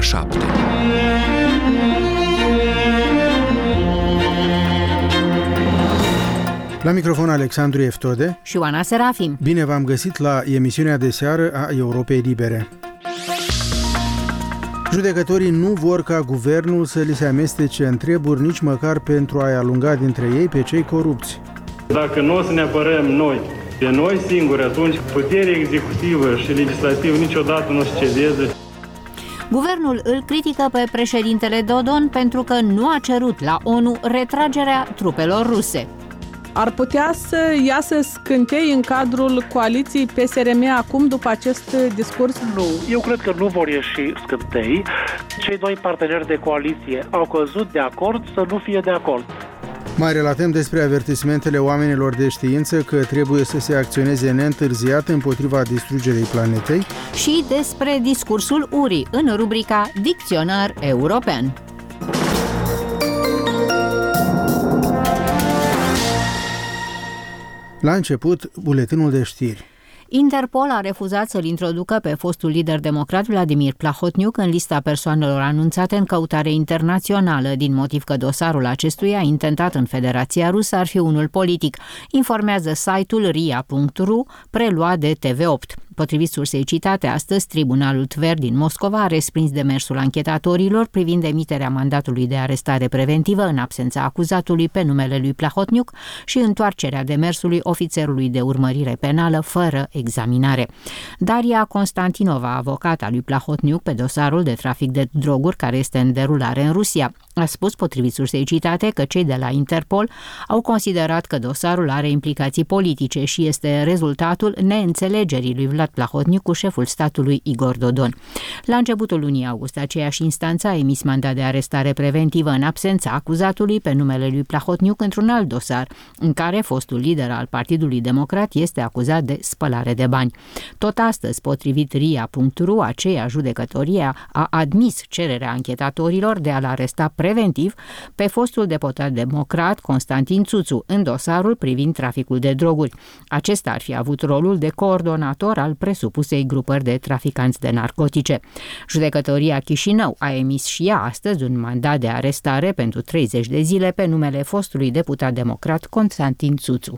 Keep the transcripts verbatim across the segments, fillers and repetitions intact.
șapte. La microfon Alexandru Eftode și Oana Serafim. Bine v-am găsit la emisiunea de seară a Europei Libere. Judecătorii nu vor ca guvernul să li se amestece în treburi nici măcar pentru a-i alunga dintre ei pe cei corupți. Dacă nu o să ne apărăm noi, de noi singuri, atunci puterea executivă și legislativă niciodată nu o să cedeze. Guvernul îl critică pe președintele Dodon pentru că nu a cerut la ONU retragerea trupelor ruse. Ar putea să iasă scântei în cadrul coaliției P S R M acum după acest discurs? Nu, eu cred că nu vor ieși scântei. Cei doi parteneri de coaliție au căzut de acord să nu fie de acord. Mai relatăm despre avertismentele oamenilor de știință că trebuie să se acționeze neîntârziat împotriva distrugerii planetei și despre discursul U R I în rubrica Dicționar European. La început, buletinul de știri. Interpol a refuzat să-l introducă pe fostul lider democrat Vladimir Plahotniuc în lista persoanelor anunțate în căutare internațională, din motiv că dosarul acestuia, intentat în Federația Rusă, ar fi unul politic, informează site-ul R I A punct R U, preluat de T V opt. Potrivit sursei citate astăzi, Tribunalul Tver din Moscova a respins demersul anchetatorilor privind emiterea mandatului de arestare preventivă în absența acuzatului pe numele lui Plahotniuc și întoarcerea demersului ofițerului de urmărire penală fără examinare. Daria Constantinova, avocata lui Plahotniuc pe dosarul de trafic de droguri care este în derulare în Rusia, a spus, potrivit sursei citate, că cei de la Interpol au considerat că dosarul are implicații politice și este rezultatul neînțelegerii lui Vlad Plahotniuc cu șeful statului Igor Dodon. La începutul lunii august, aceeași instanță a emis mandat de arestare preventivă în absența acuzatului pe numele lui Plahotniuc într-un alt dosar, în care fostul lider al Partidului Democrat este acuzat de spălare de bani. Tot astăzi, potrivit R I A punct R U, aceea judecătorie a admis cererea anchetatorilor de a-l aresta preventiv pe fostul deputat democrat Constantin Țuțu în dosarul privind traficul de droguri. Acesta ar fi avut rolul de coordonator al presupusei grupări de traficanți de narcotice. Judecătoria Chișinău a emis și ea astăzi un mandat de arestare pentru treizeci de zile pe numele fostului deputat democrat Constantin Țuțu.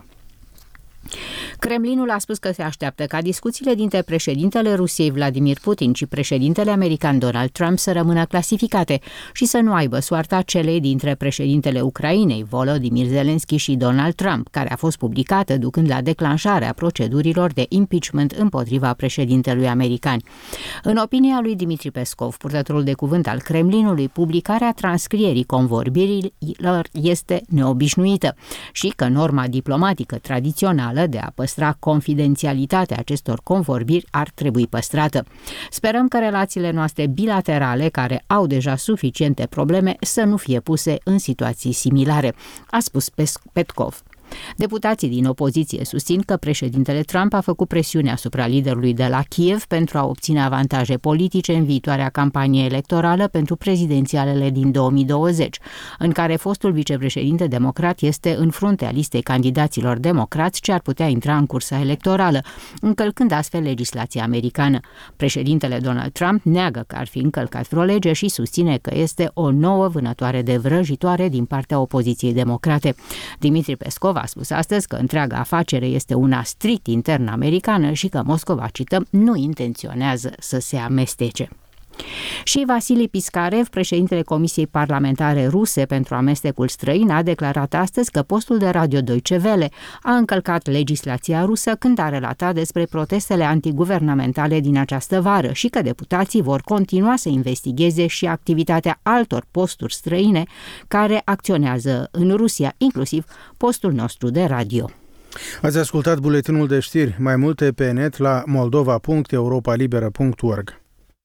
Kremlinul a spus că se așteaptă ca discuțiile dintre președintele Rusiei Vladimir Putin și președintele american Donald Trump să rămână clasificate și să nu aibă soarta celei dintre președintele Ucrainei, Volodymyr Zelensky, și Donald Trump, care a fost publicată ducând la declanșarea procedurilor de impeachment împotriva președintelui american. În opinia lui Dmitri Peskov, purtătorul de cuvânt al Kremlinului, publicarea transcrierii convorbirilor este neobișnuită și că norma diplomatică tradițională de a păstra confidențialitatea acestor convorbiri ar trebui păstrată. Sperăm că relațiile noastre bilaterale, care au deja suficiente probleme, să nu fie puse în situații similare, a spus Peskov. Deputații din opoziție susțin că președintele Trump a făcut presiune asupra liderului de la Kiev pentru a obține avantaje politice în viitoarea campanie electorală pentru prezidențialele din două mii douăzeci, în care fostul vicepreședinte democrat este în fruntea listei candidaților democrați ce ar putea intra în cursa electorală, încălcând astfel legislația americană. Președintele Donald Trump neagă că ar fi încălcat vreo lege și susține că este o nouă vânătoare de vrăjitoare din partea opoziției democrate. Dmitri Peskov a spus astăzi că întreaga afacere este una strict intern americană și că Moscova, cităm, nu intenționează să se amestece. Și Vasili Piskarev, președintele Comisiei Parlamentare Ruse pentru amestecul străin, a declarat astăzi că postul de radio Deutsche Welle a încălcat legislația rusă când a relatat despre protestele antiguvernamentale din această vară și că deputații vor continua să investigheze și activitatea altor posturi străine care acționează în Rusia, inclusiv postul nostru de radio. Ați ascultat buletinul de știri. Mai multe pe net la moldova punct europa liberă punct org.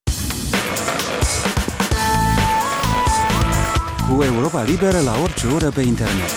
Cu Europa Liberă la orice oră pe internet.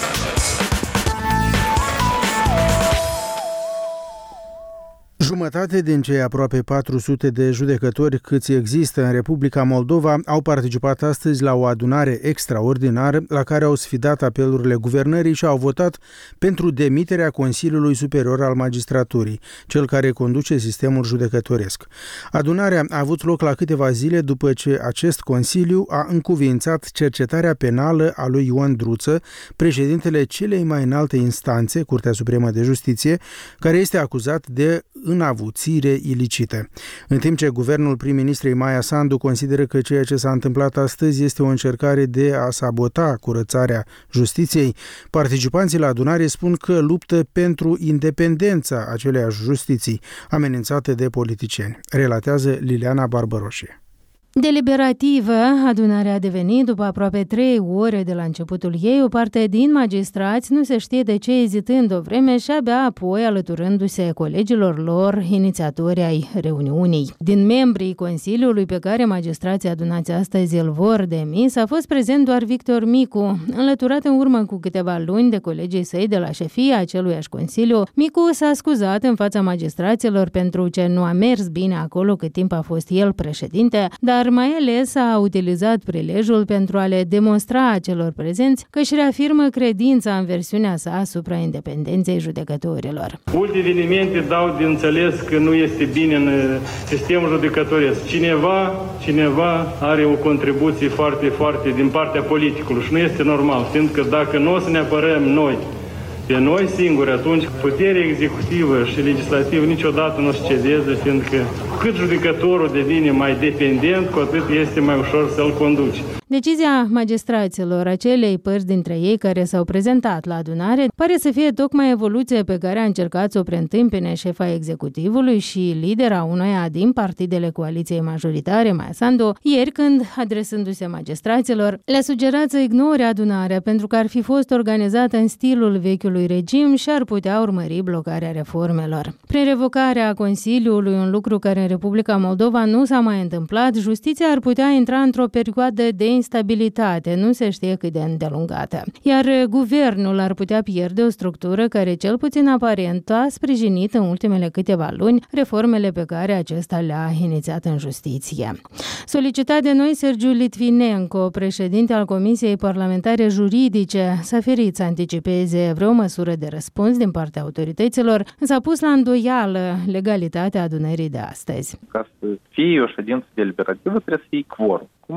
Jumătate din cei aproape patru sute de judecători câți există în Republica Moldova au participat astăzi la o adunare extraordinară la care au sfidat apelurile guvernării și au votat pentru demiterea Consiliului Superior al Magistraturii, cel care conduce sistemul judecătoresc. Adunarea a avut loc la câteva zile după ce acest Consiliu a încuviințat cercetarea penală a lui Ion Druță, președintele celei mai înalte instanțe, Curtea Supremă de Justiție, care este acuzat de înavuțire ilicită. În timp ce guvernul prim-ministrei Maia Sandu consideră că ceea ce s-a întâmplat astăzi este o încercare de a sabota curățarea justiției, participanții la adunare spun că luptă pentru independența aceleiași justiții, amenințate de politicieni. Relatează Liliana Barbăroșie. Deliberativă, adunarea a devenit după aproape trei ore de la începutul ei. O parte din magistrați nu se știe de ce, ezitând o vreme și abia apoi alăturându-se colegilor lor, inițiatori ai reuniunii. Din membrii Consiliului pe care magistrații adunați astăzi îl vor demis, a fost prezent doar Victor Micu. Înlăturat în urmă cu câteva luni de colegii săi de la șefia aceluiași Consiliu, Micu s-a scuzat în fața magistraților pentru ce nu a mers bine acolo cât timp a fost el președinte, dar mai ales a utilizat prilejul pentru a le demonstra celor prezenți că își reafirmă credința în versiunea sa asupra independenței judecătorilor. Multe evenimente dau de înțeles că nu este bine în sistemul judecătoresc. Cineva, cineva are o contribuție foarte, foarte din partea politicului și nu este normal, fiindcă dacă nu o să ne apărăm noi pe noi singuri, atunci puterea executivă și legislativă niciodată nu o să cedeze, fiindcă cât judecătorul devine mai dependent, cu atât este mai ușor să-l conduci. Decizia magistraților, acelei părți dintre ei care s-au prezentat la adunare, pare să fie tocmai evoluția pe care a încercat să o preîntâmpine șefa executivului și lidera unuia din partidele coaliției majoritare, Maia Sandu, ieri când, adresându-se magistraților, le-a sugerat să ignore adunarea pentru că ar fi fost organizată în stilul vechiului regim și ar putea urmări blocarea reformelor. Prin revocarea Consiliului, un lucru care în Republica Moldova nu s-a mai întâmplat, justiția ar putea intra într-o perioadă de instabilitate, nu se știe cât de îndelungată. Iar guvernul ar putea pierde o structură care, cel puțin aparent, a sprijinit în ultimele câteva luni reformele pe care acesta le-a inițiat în justiție. Solicitat de noi, Sergiu Litvinenko, președinte al Comisiei Parlamentare Juridice, s-a ferit să anticipeze vreo măsură de răspuns din partea autorităților, însă a pus la îndoială legalitatea adunării de astăzi. Ca să fie o ședință deliberativă trebuie să fie quorum. Cum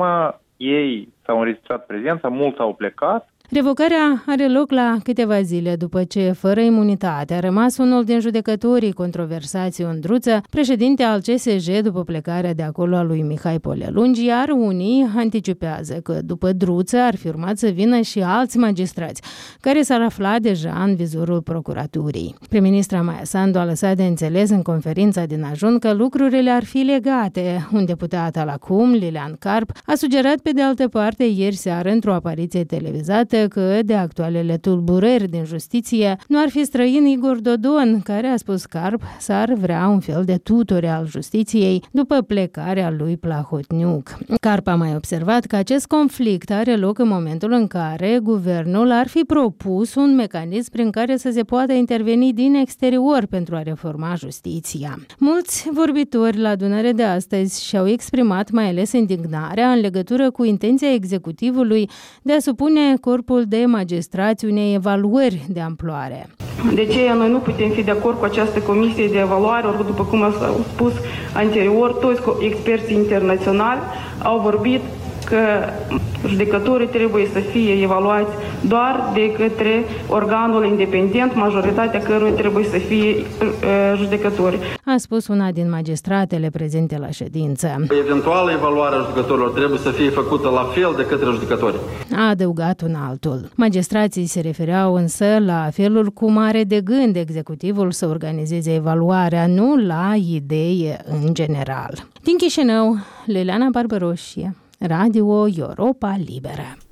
ei s-au înregistrat prezența, mulți au plecat. Revocarea are loc la câteva zile după ce, fără imunitate, a rămas unul din judecătorii controversați, Ion Druță, președinte al C S J după plecarea de acolo a lui Mihai Polelungi, iar unii anticipează că după Druță ar fi urmat să vină și alți magistrați, care s-ar afla deja în vizorul procuraturii. Prim-ministra Maia Sandu a lăsat de înțeles în conferința din ajun că lucrurile ar fi legate. Un deputat al acum, Lilian Carp, a sugerat pe de altă parte ieri seară într-o apariție televizată că de actualele tulburări din justiție nu ar fi străin Igor Dodon, care, a spus Carp, s-ar vrea un fel de tutore al justiției după plecarea lui Plahotniuc. Carp a mai observat că acest conflict are loc în momentul în care guvernul ar fi propus un mecanism prin care să se poată interveni din exterior pentru a reforma justiția. Mulți vorbitori la adunare de astăzi și-au exprimat mai ales indignarea în legătură cu intenția executivului de a supune corpul de magistrați unei evaluări de amploare. De aceea noi nu putem fi de acord cu această comisie de evaluare, ori după cum am spus anterior, toți experții internaționali au vorbit că judecătorii trebuie să fie evaluați doar de către organul independent, majoritatea căruia trebuie să fie uh, judecători. A spus una din magistratele prezente la ședință. Eventuală evaluarea judecătorilor trebuie să fie făcută la fel de către judecători. A adăugat un altul. Magistrații se refereau însă la felul cum are de gând executivul să organizeze evaluarea, nu la idee în general. Din Chișinău, Liliana Barbăroșie, Radio Europa Liberă.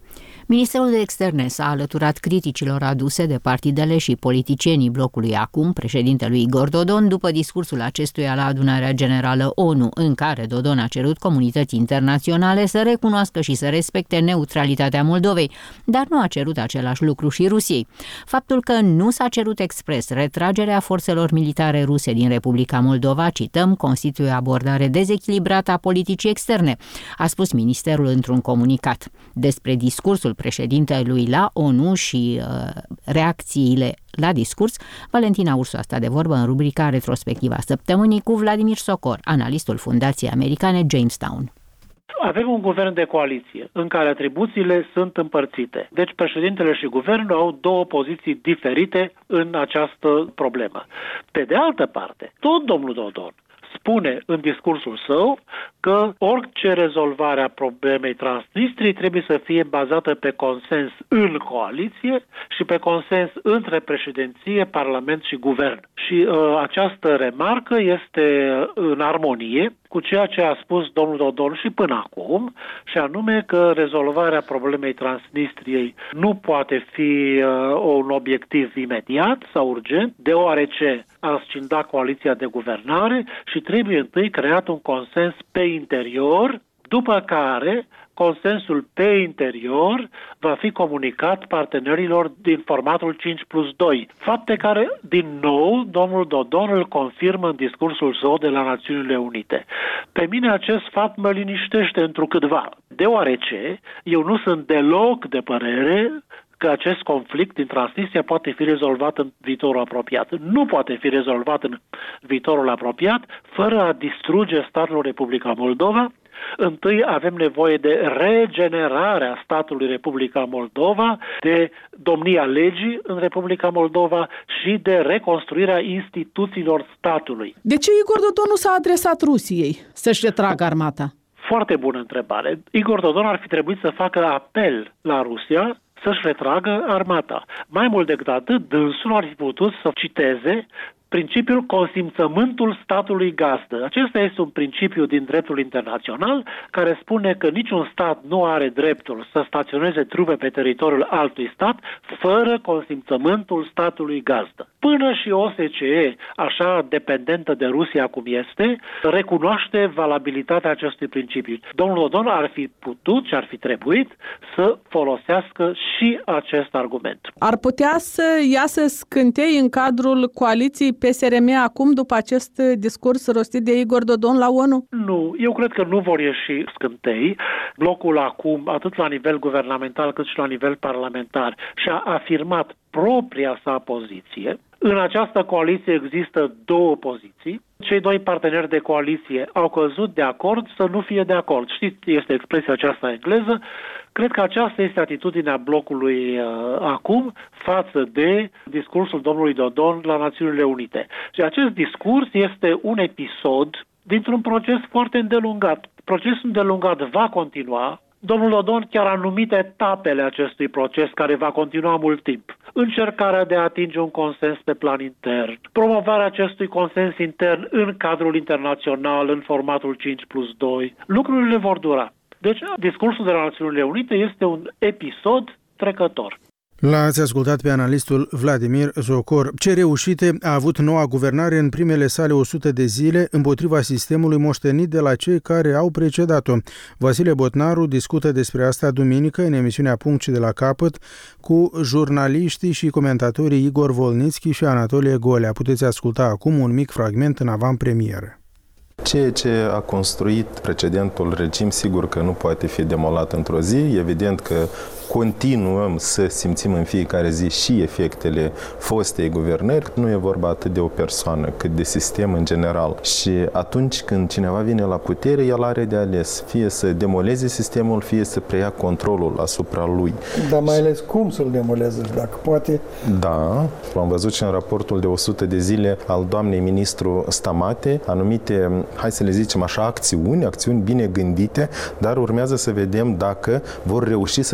Ministerul de Externe s-a alăturat criticilor aduse de partidele și politicienii blocului Acum, președintelui Igor Dodon, după discursul acestuia la adunarea generală ONU, în care Dodon a cerut comunității internaționale să recunoască și să respecte neutralitatea Moldovei, dar nu a cerut același lucru și Rusiei. Faptul că nu s-a cerut expres retragerea forțelor militare ruse din Republica Moldova, cităm, constituie o abordare dezechilibrată a politicii externe, a spus ministerul într-un comunicat. Despre discursul președintelui la ONU și uh, reacțiile la discurs, Valentina Ursu a stat de vorbă în rubrica Retrospectiva săptămânii cu Vladimir Socor, analistul Fundației Americane Jamestown. Avem un guvern de coaliție în care atribuțiile sunt împărțite. Deci președintele și guvernul au două poziții diferite în această problemă. Pe de altă parte, tot domnul Dodon spune în discursul său că orice rezolvare a problemei Transnistriei trebuie să fie bazată pe consens în coaliție și pe consens între președinție, parlament și guvern. Și uh, această remarcă este în armonie cu ceea ce a spus domnul Dodon și până acum, și anume că rezolvarea problemei Transnistriei nu poate fi uh, un obiectiv imediat sau urgent, deoarece a scinda coaliția de guvernare și trebuie întâi creat un consens pe interior, după care consensul pe interior va fi comunicat partenerilor din formatul cinci plus doi, fapt pe care, din nou, domnul Dodon îl confirmă în discursul său de la Națiunile Unite. Pe mine acest fapt mă liniștește întrucâtva, deoarece eu nu sunt deloc de părere că acest conflict din Transnistria poate fi rezolvat în viitorul apropiat. Nu poate fi rezolvat în viitorul apropiat fără a distruge statul Republica Moldova. Întâi avem nevoie de regenerarea statului Republica Moldova, de domnia legii în Republica Moldova și de reconstruirea instituțiilor statului. De ce Igor Dodon nu s-a adresat Rusiei să-și retragă armata? Foarte bună întrebare. Igor Dodon ar fi trebuit să facă apel la Rusia să-și retragă armata. Mai mult decât atât, dânsul ar fi putut să citeze principiul consimțământul statului gazdă. Acesta este un principiu din dreptul internațional care spune că niciun stat nu are dreptul să staționeze trupe pe teritoriul altui stat fără consimțământul statului gazdă. Până și O S C E, așa dependentă de Rusia cum este, recunoaște valabilitatea acestui principiu. Domnul Dodon ar fi putut și ar fi trebuit să folosească și acest argument. Ar putea să iasă scântei în cadrul coaliției P S R M acum după acest discurs rostit de Igor Dodon la ONU? Nu, eu cred că nu vor ieși scântei. Blocul acum, atât la nivel guvernamental cât și la nivel parlamentar, și-a afirmat propria sa poziție. În această coaliție există două poziții. Cei doi parteneri de coaliție au căzut de acord să nu fie de acord. Știți, este expresia aceasta engleză. Cred că aceasta este atitudinea blocului uh, acum față de discursul domnului Dodon la Națiunile Unite. Și acest discurs este un episod dintr-un proces foarte îndelungat. Procesul îndelungat va continua. Domnul Dodon chiar a numit etapele acestui proces care va continua mult timp. Încercarea de a atinge un consens pe plan intern, promovarea acestui consens intern în cadrul internațional, în formatul cinci plus doi. Lucrurile vor dura. Deci, discursul de la Națiunile Unite este un episod trecător. L-ați ascultat pe analistul Vladimir Socor. Ce reușite a avut noua guvernare în primele sale o sută de zile împotriva sistemului moștenit de la cei care au precedat-o. Vasile Botnaru discută despre asta duminică în emisiunea Punct de la capăt cu jurnaliștii și comentatorii Igor Volnitski și Anatolie Golea. Puteți asculta acum un mic fragment în avant-premieră. Ceea ce a construit precedentul regim, sigur că nu poate fi demolat într-o zi. Evident că continuăm să simțim în fiecare zi și efectele fostei guvernări. Nu e vorba atât de o persoană, cât de sistem în general. Și atunci când cineva vine la putere, el are de ales fie să demoleze sistemul, fie să preia controlul asupra lui. Dar mai ales cum să-l demoleze, dacă poate? Da, l-am văzut și în raportul de o sută de zile al doamnei ministru Stamate, anumite, hai să le zicem așa, acțiuni, acțiuni bine gândite, dar urmează să vedem dacă vor reuși să depășească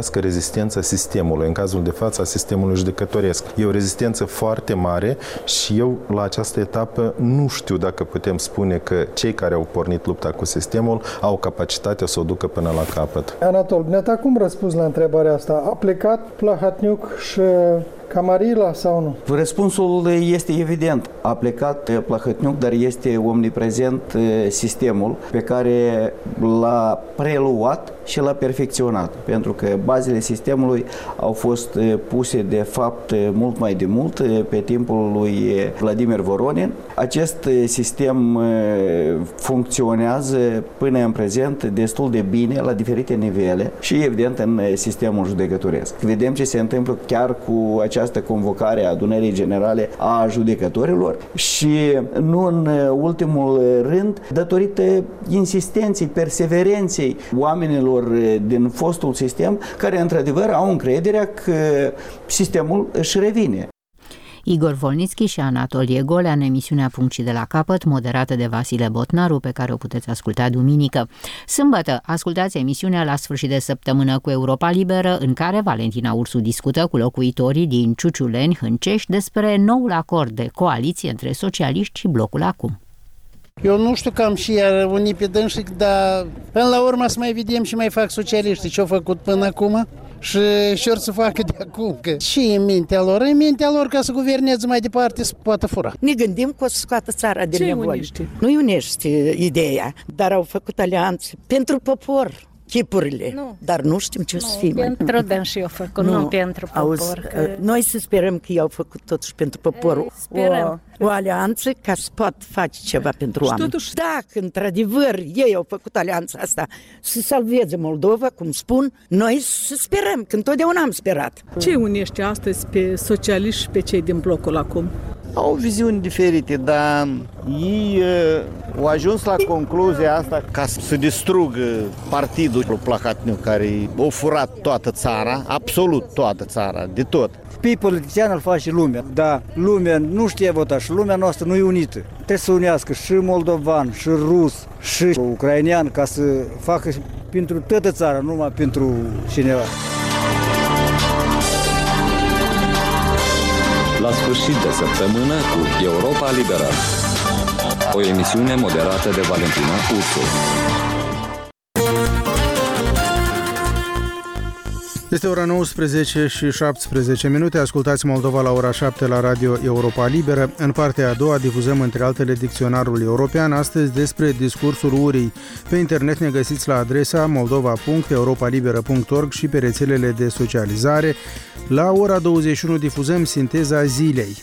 crească rezistența sistemului, în cazul de față a sistemului judecătoresc. E o rezistență foarte mare și eu la această etapă nu știu dacă putem spune că cei care au pornit lupta cu sistemul au capacitatea să o ducă până la capăt. Anatol, dumneata cum răspunzi la întrebarea asta? A plecat Plahotniuc și Camarila sau nu? Răspunsul este evident. A plecat Plahotniuc, dar este omniprezent sistemul pe care l-a preluat și l-a perfecționat. Pentru că bazele sistemului au fost puse de fapt mult mai de mult pe timpul lui Vladimir Voronin. Acest sistem funcționează până în prezent destul de bine la diferite nivele și evident în sistemul judecătoresc. Vedem ce se întâmplă chiar cu această convocare a adunării generale a judecătorilor și nu în ultimul rând datorită insistenței, perseverenței oamenilor din fostul sistem care într-adevăr au încrederea că sistemul își revine. Igor Volnitski și Anatolie Golea în emisiunea Punct și de la capăt, moderată de Vasile Botnaru, pe care o puteți asculta duminică. Sâmbătă, ascultați emisiunea La sfârșit de săptămână cu Europa Liberă, în care Valentina Ursu discută cu locuitorii din Ciuciuleni, Hâncești, despre noul acord de coaliție între socialiști și Blocul Acum. Eu nu știu cam și iar unii pe dânsii, dar până la urmă să mai vedem și mai fac socialiștii ce au făcut până acum și ce or să facă de acum. Că și în mintea lor, în mintea lor ca să guverneze mai departe să poată fura. Ne gândim că o să scoată țara de nevoie. Nu unește ideea, dar au făcut alianțe pentru popor. Chipurile, nu. Dar nu știm ce o să fie. Pentru dânsi au făcut, nu, nu pentru popor. Auzi, că... Noi să sperăm că i-au făcut totuși pentru popor. Sperăm. O, o alianță ca să poată face ceva pentru oameni. Totuși... Dacă într-adevăr ei au făcut alianța asta să salveze Moldova, cum spun, noi să sperăm, că întotdeauna am sperat. Ce unește astăzi pe socialiști și pe cei din Blocul Acum? Au viziuni diferite, dar ei uh, au ajuns la concluzia asta ca să distrugă partidul Plahotniuc, care a furat toată țara, absolut toată țara, de tot. Pe politician îl face lumea, dar lumea nu știe vota și lumea noastră nu e unită. Trebuie să unească și moldovan, și rus, și ucrainean, ca să facă pentru toată țara, nu numai pentru cineva. La sfârșit de săptămână cu Europa Liberă. O emisiune moderată de Valentina Ursu. Este ora nouăsprezece și șaptesprezece minute. Ascultați Moldova la ora șapte la Radio Europa Liberă. În partea a doua difuzăm între altele dicționarul european, astăzi despre discursul urii. Pe internet ne găsiți la adresa moldova punct europa liberă punct org și pe rețelele de socializare. La ora douăzeci și unu difuzăm sinteza zilei.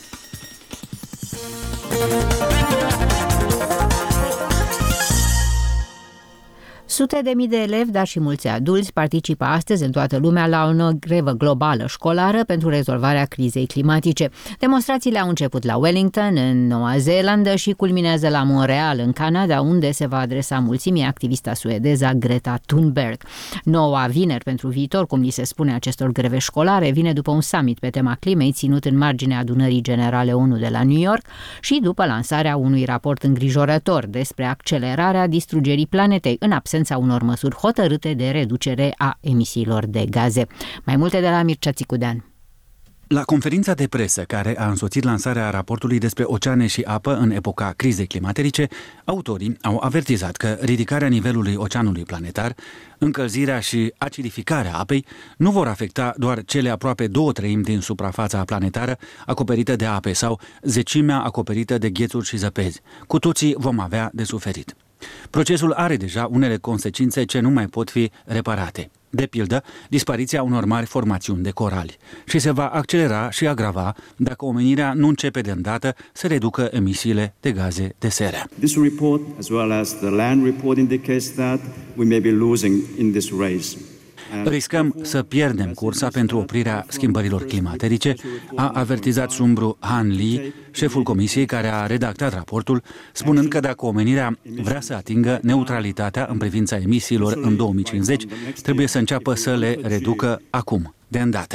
Sute de mii de elevi, dar și mulți adulți participă astăzi în toată lumea la o grevă globală școlară pentru rezolvarea crizei climatice. Demonstrațiile au început la Wellington, în Noua Zeelandă și culminează la Montreal, în Canada, unde se va adresa mulțimii activista suedeza Greta Thunberg. Noua vineri pentru viitor, cum li se spune acestor greve școlare, vine după un summit pe tema climei ținut în marginea adunării generale ONU de la New York și după lansarea unui raport îngrijorător despre accelerarea distrugerii planetei în absența a unor măsuri hotărâte de reducere a emisiilor de gaze. Mai multe de la Mircea Țicudean. La conferința de presă care a însoțit lansarea raportului despre oceane și apă în epoca crizei climatice, autorii au avertizat că ridicarea nivelului oceanului planetar, încălzirea și acidificarea apei nu vor afecta doar cele aproape două treimi din suprafața planetară acoperită de ape sau zecimea acoperită de ghețuri și zăpezi. Cu toții vom avea de suferit. Procesul are deja unele consecințe ce nu mai pot fi reparate. De pildă, dispariția unor mari formațiuni de corali și se va accelera și agrava dacă omenirea nu începe de îndată să reducă emisiile de gaze de seră. This report, as well as the land report, indicates that we may be losing in this race. Riscăm să pierdem cursa pentru oprirea schimbărilor climatice, a avertizat sumbru Han Lee, șeful comisiei care a redactat raportul, spunând că dacă omenirea vrea să atingă neutralitatea în privința emisiilor în două mii cincizeci, trebuie să înceapă să le reducă acum, de îndată.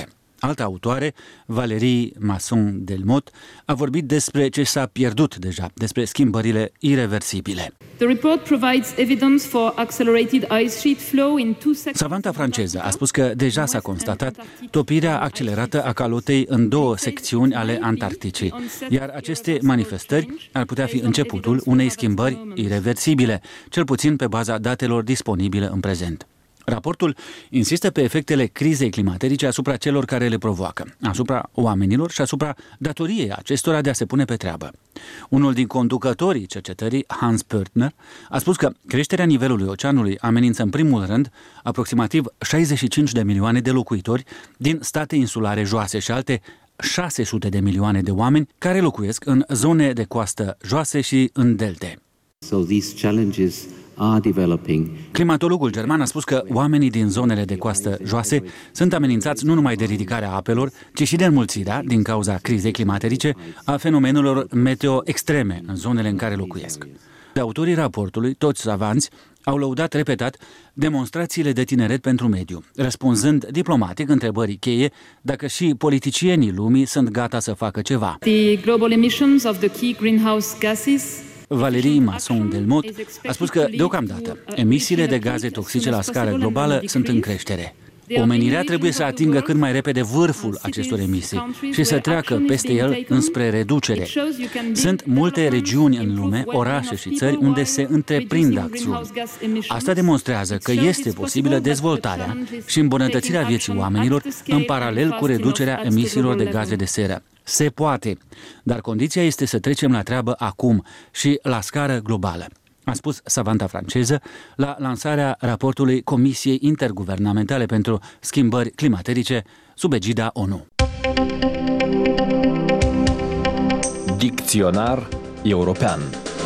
Alta autoare, Valérie Masson-Delmotte, a vorbit despre ce s-a pierdut deja, despre schimbările ireversibile. The report provides evidence for accelerated ice sheet flow in two sections. Savanta franceză a spus că deja s-a constatat topirea accelerată a calotei în două secțiuni ale Antarcticii, iar aceste manifestări ar putea fi începutul unei schimbări ireversibile, cel puțin pe baza datelor disponibile în prezent. Raportul insistă pe efectele crizei climaterice asupra celor care le provoacă, asupra oamenilor și asupra datoriei acestora de a se pune pe treabă. Unul din conducătorii cercetării, Hans Pörtner, a spus că creșterea nivelului oceanului amenință în primul rând aproximativ șaizeci și cinci de milioane de locuitori din state insulare joase și alte șase sute de milioane de oameni care locuiesc în zone de coastă joase și în delte. So these challenges are developing. Climatologul german a spus că oamenii din zonele de coastă joase sunt amenințați nu numai de ridicarea apelor, ci și de înmulțirea, din cauza crizei climaterice, a fenomenelor meteo extreme în zonele în care locuiesc. De autorii raportului, toți savanți, au lăudat repetat demonstrațiile de tineret pentru mediu, răspunzând diplomatic întrebării cheie dacă și politicienii lumii sunt gata să facă ceva. The global emissions of the key greenhouse gases. Valérie Masson-Delmotte a spus că, deocamdată, emisiile de gaze toxice la scară globală sunt în creștere. Omenirea trebuie să atingă cât mai repede vârful acestor emisii și să treacă peste el înspre reducere. Sunt multe regiuni în lume, orașe și țări unde se întreprind acțiuni. Asta demonstrează că este posibilă dezvoltarea și îmbunătățirea vieții oamenilor în paralel cu reducerea emisiilor de gaze de seră. Se poate, dar condiția este să trecem la treabă acum și la scară globală, a spus savanta franceză la lansarea raportului Comisiei Interguvernamentale pentru Schimbări Climaterice sub egida ONU. Dicționar european.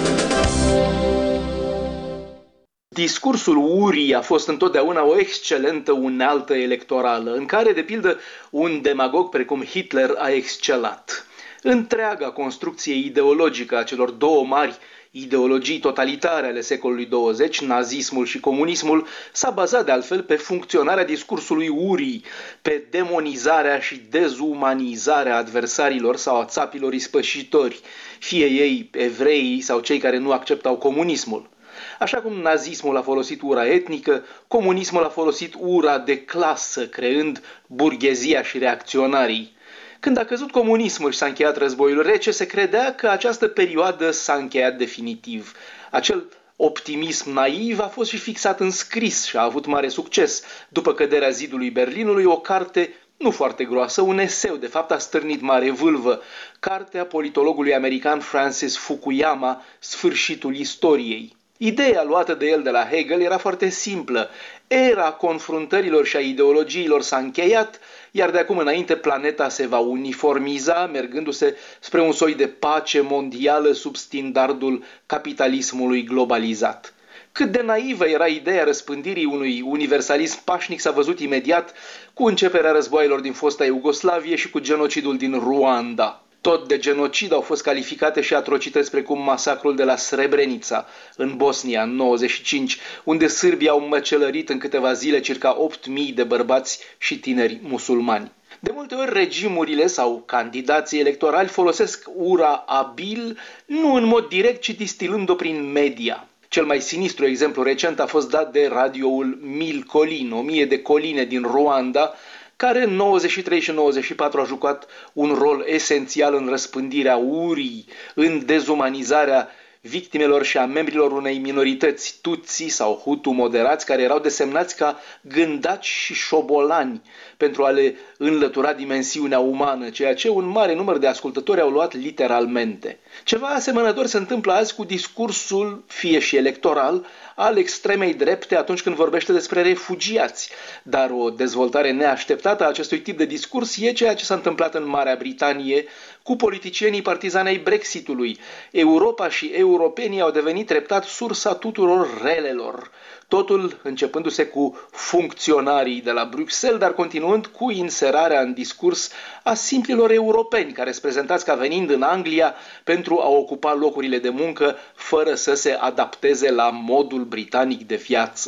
Discursul urii a fost întotdeauna o excelentă unealtă electorală, în care, de pildă, un demagog precum Hitler a excelat. Întreaga construcție ideologică a celor două mari ideologii totalitare ale secolului douăzeci, nazismul și comunismul, s-a bazat de altfel pe funcționarea discursului urii, pe demonizarea și dezumanizarea adversarilor sau a țapilor ispășitori, fie ei evrei sau cei care nu acceptau comunismul. Așa cum nazismul a folosit ura etnică, comunismul a folosit ura de clasă, creând burghezia și reacționarii. Când a căzut comunismul și s-a încheiat războiul rece, se credea că această perioadă s-a încheiat definitiv. Acel optimism naiv a fost și fixat în scris și a avut mare succes. După căderea zidului Berlinului, o carte nu foarte groasă, un eseu, de fapt a stârnit mare vâlvă, cartea politologului american Francis Fukuyama, Sfârșitul istoriei. Ideea luată de el de la Hegel era foarte simplă. Era confruntărilor și a ideologiilor s-a încheiat, iar de acum înainte planeta se va uniformiza, mergându-se spre un soi de pace mondială sub standardul capitalismului globalizat. Cât de naivă era ideea răspândirii unui universalism pașnic s-a văzut imediat cu începerea războaielor din fosta Iugoslavie și cu genocidul din Ruanda. Tot de genocid au fost calificate și atrocități precum masacrul de la Srebrenica, în Bosnia, în nouăzeci și cinci, unde sârbii au măcelărit în câteva zile circa opt mii de bărbați și tineri musulmani. De multe ori regimurile sau candidații electorali folosesc ura abil, nu în mod direct, ci distilând-o prin media. Cel mai sinistru exemplu recent a fost dat de radioul Mil Colin, o mie de coline din Ruanda, care în nouăzeci și trei și nouăzeci și patru a jucat un rol esențial în răspândirea urii, în dezumanizarea victimelor și a membrilor unei minorități Tutsi sau Hutu moderați, care erau desemnați ca gândaci și șobolani pentru a le înlătura dimensiunea umană, ceea ce un mare număr de ascultători au luat literalmente. Ceva asemănător se întâmplă azi cu discursul, fie și electoral, al extremei drepte atunci când vorbește despre refugiați. Dar o dezvoltare neașteptată a acestui tip de discurs e ceea ce s-a întâmplat în Marea Britanie cu politicienii partizani ai Brexitului. Europa și europenii au devenit treptat sursa tuturor relelor. Totul începându-se cu funcționarii de la Bruxelles, dar continuând cu inserarea în discurs a simplilor europeni care sunt prezentați ca venind în Anglia pentru a ocupa locurile de muncă fără să se adapteze la modul britanic de viață.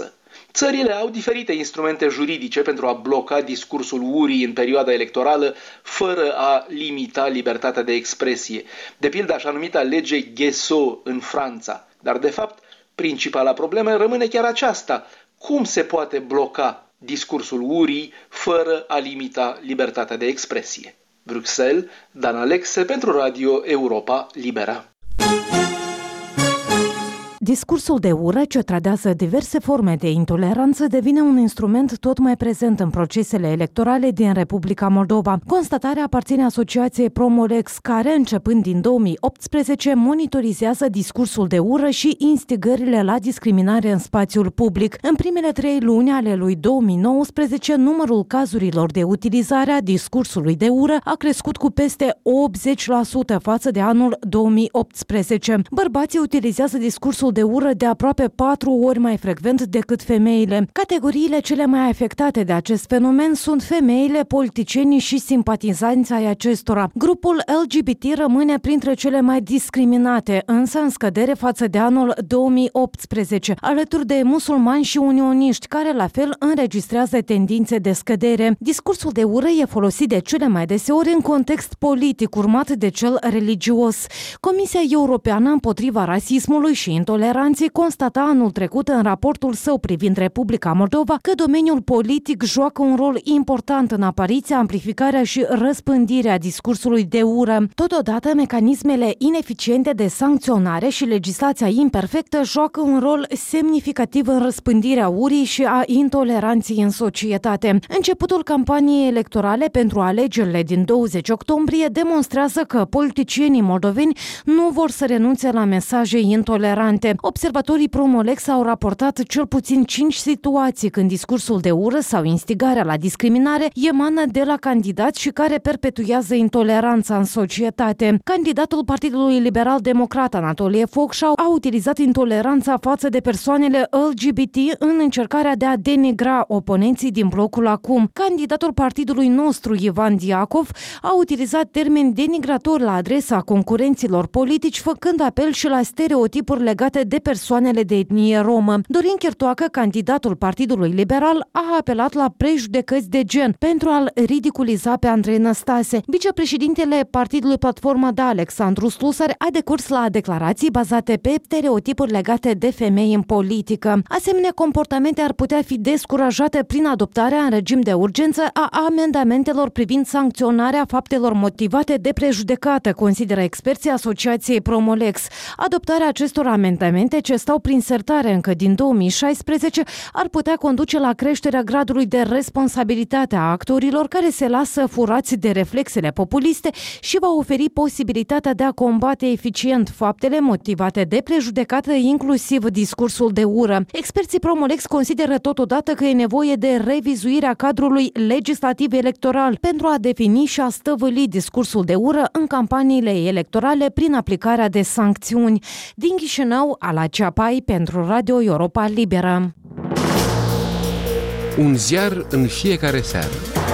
Țările au diferite instrumente juridice pentru a bloca discursul urii în perioada electorală fără a limita libertatea de expresie. De pildă, așa numita lege Guessot în Franța. Dar, de fapt, principala problemă rămâne chiar aceasta. Cum se poate bloca discursul urii fără a limita libertatea de expresie? Bruxelles, Dan Alexe pentru Radio Europa Libera. Discursul de ură, ce tradează diverse forme de intoleranță, devine un instrument tot mai prezent în procesele electorale din Republica Moldova. Constatarea aparține asociației Promolex, care, începând din două mii optsprezece, monitorizează discursul de ură și instigările la discriminare în spațiul public. În primele trei luni ale lui două mii nouăsprezece, numărul cazurilor de utilizare a discursului de ură a crescut cu peste optzeci la sută față de anul două mii optsprezece. Bărbații utilizează discursul de ură de aproape patru ori mai frecvent decât femeile. Categoriile cele mai afectate de acest fenomen sunt femeile, politicienii și simpatizanții ai acestora. Grupul L G B T rămâne printre cele mai discriminate, însă în scădere față de anul două mii optsprezece, alături de musulmani și unioniști, care la fel înregistrează tendințe de scădere. Discursul de ură e folosit de cele mai deseori în context politic, urmat de cel religios. Comisia Europeană împotriva rasismului și intoleranței constata anul trecut în raportul său privind Republica Moldova că domeniul politic joacă un rol important în apariția, amplificarea și răspândirea discursului de ură. Totodată, mecanismele ineficiente de sancționare și legislația imperfectă joacă un rol semnificativ în răspândirea urii și a intoleranței în societate. Începutul campaniei electorale pentru alegerile din douăzeci octombrie demonstrează că politicienii moldoveni nu vor să renunțe la mesaje intolerante. Observatorii Promolex au raportat cel puțin cinci situații când discursul de ură sau instigarea la discriminare emană de la candidați și care perpetuează intoleranța în societate. Candidatul Partidului Liberal Democrat Anatolie Focșau a utilizat intoleranța față de persoanele L G B T în încercarea de a denigra oponenții din blocul Acum. Candidatul partidului nostru, Ivan Diacov, a utilizat termeni denigratori la adresa concurenților politici, făcând apel și la stereotipuri legate de persoanele de etnie romă. Dorin Chertoacă, candidatul Partidului Liberal, a apelat la prejudecăți de gen pentru a-l ridiculiza pe Andrei Năstase. Vicepreședintele Partidului Platforma Da, Alexandru Slusar, a decurs la declarații bazate pe stereotipuri legate de femei în politică. Asemenea comportamente ar putea fi descurajate prin adoptarea în regim de urgență a amendamentelor privind sancționarea faptelor motivate de prejudecată, consideră experții Asociației Promolex. Adoptarea acestor amendamente, ce stau prin sertare încă din două mii șaisprezece, ar putea conduce la creșterea gradului de responsabilitate a actorilor care se lasă furați de reflexele populiste și va oferi posibilitatea de a combate eficient faptele motivate de prejudecată, inclusiv discursul de ură. Experții Promolex consideră totodată că e nevoie de revizuirea cadrului legislativ electoral pentru a defini și a stăvăli discursul de ură în campaniile electorale prin aplicarea de sancțiuni. Din Chișinău, Ala Ceapai pentru Radio Europa Liberă. Un ziar în fiecare seară.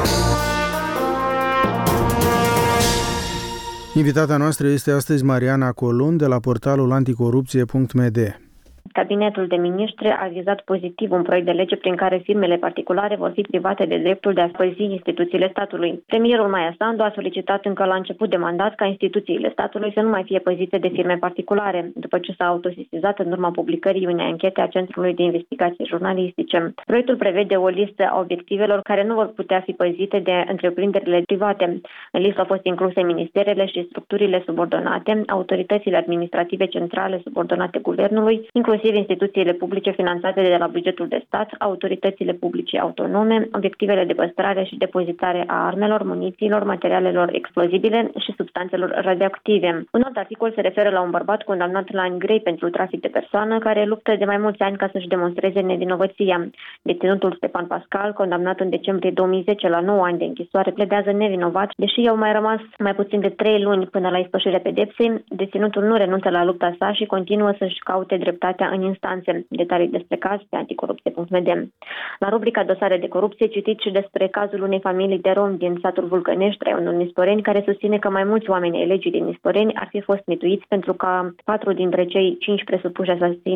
Invitata noastră este astăzi Mariana Colun de la portalul anticorupție punct m d. Cabinetul de miniștri a avizat pozitiv un proiect de lege prin care firmele particulare vor fi private de dreptul de a păzi instituțiile statului. Premierul Maia Sandu a solicitat încă la început de mandat ca instituțiile statului să nu mai fie păzite de firme particulare, după ce s-a autosesizat în urma publicării unei anchete a Centrului de Investigații Jurnalistice. Proiectul prevede o listă a obiectivelor care nu vor putea fi păzite de întreprinderile private. În listă au fost incluse ministerele și structurile subordonate, autoritățile administrative centrale subordonate guvernului, inclusiv instituțiile publice finanțate de la bugetul de stat, autoritățile publice autonome, obiectivele de păstrare și depozitare a armelor, munițiilor, materialelor explozibile și substanțelor radioactive. Un alt articol se referă la un bărbat condamnat la ani grei pentru trafic de persoană, care luptă de mai mulți ani ca să-și demonstreze nevinovăția. Deținutul Stepan Pascal, condamnat în decembrie două mii zece la nouă ani de închisoare, pledează nevinovat, deși i-au mai rămas mai puțin de trei luni până la ispășirea pedepsei. Deținutul nu renunță la lupta sa și continuă să-și caute dreptatea în instanțe. Detalii despre caz pe anticorupție punct m d. La rubrica Dosare de corupție citiți și despre cazul unei familii de romi din satul Vulcănești, raionul Nisporeni, care susține că mai mulți oameni ai legii din Nisporeni ar fi fost mituiți pentru ca patru dintre cei cinci presupuși asasinei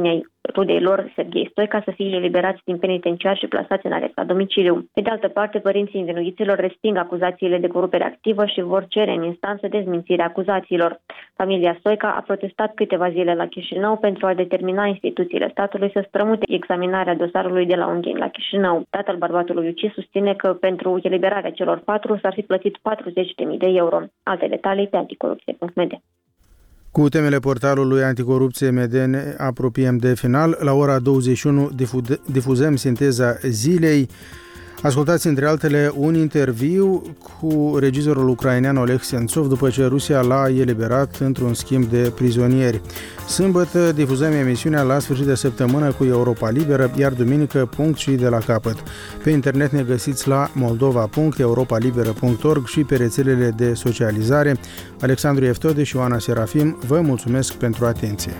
rudei lor, Serghei Stoica, să fie eliberați din penitenciar și plasați în arestat domiciliu. Pe de altă parte, părinții învinuiților resping acuzațiile de corupere activă și vor cere în instanță dezmințirea acuzațiilor. Familia Stoica a protestat câteva zile la Chișinău pentru a determina instituțiile statului să strămute examinarea dosarului de la Ungheni la Chișinău. Tatăl bărbatului ucis susține că pentru eliberarea celor patru s-ar fi plătit patruzeci de mii de euro. Alte detalii pe anticorupție punct m d. Cu temele portalului Anticorupție M D ne apropiem de final. La ora douăzeci și unu difuzăm sinteza zilei. Ascultați între altele un interviu cu regizorul ucrainean Oleg Sentsov după ce Rusia l-a eliberat într-un schimb de prizonieri. Sâmbătă difuzăm emisiunea La sfârșit de săptămână cu Europa Liberă, iar duminică punct și de la capăt. Pe internet ne găsiți la moldova punct europa liberă punct org și pe rețelele de socializare. Alexandru Eftode și Ioana Serafim vă mulțumesc pentru atenție.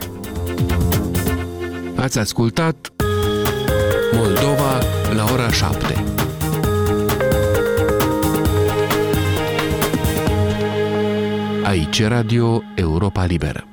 Ați ascultat Moldova la ora șapte. Aici Radio Europa Liberă.